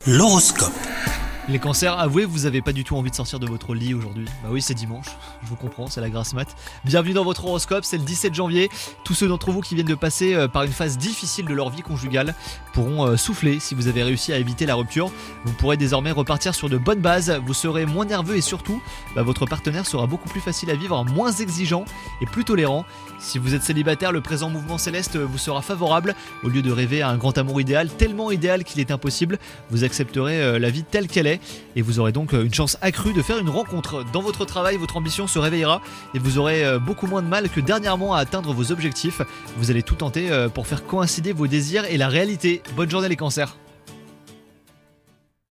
L'horoscope. Les cancers, avouez, vous avez pas du tout envie de sortir de votre lit aujourd'hui. Bah oui, c'est dimanche, je vous comprends, c'est la grasse mat. Bienvenue dans votre horoscope, c'est le 17 janvier. Tous ceux d'entre vous qui viennent de passer par une phase difficile de leur vie conjugale pourront souffler si vous avez réussi à éviter la rupture. Vous pourrez désormais repartir sur de bonnes bases, vous serez moins nerveux et surtout, votre partenaire sera beaucoup plus facile à vivre, moins exigeant et plus tolérant. Si vous êtes célibataire, le présent mouvement céleste vous sera favorable. Au lieu de rêver à un grand amour idéal, tellement idéal qu'il est impossible, vous accepterez la vie telle qu'elle est. Et vous aurez donc une chance accrue de faire une rencontre. Dans votre travail, votre ambition se réveillera et vous aurez beaucoup moins de mal que dernièrement à atteindre vos objectifs. Vous allez tout tenter pour faire coïncider vos désirs et la réalité. Bonne journée les cancers.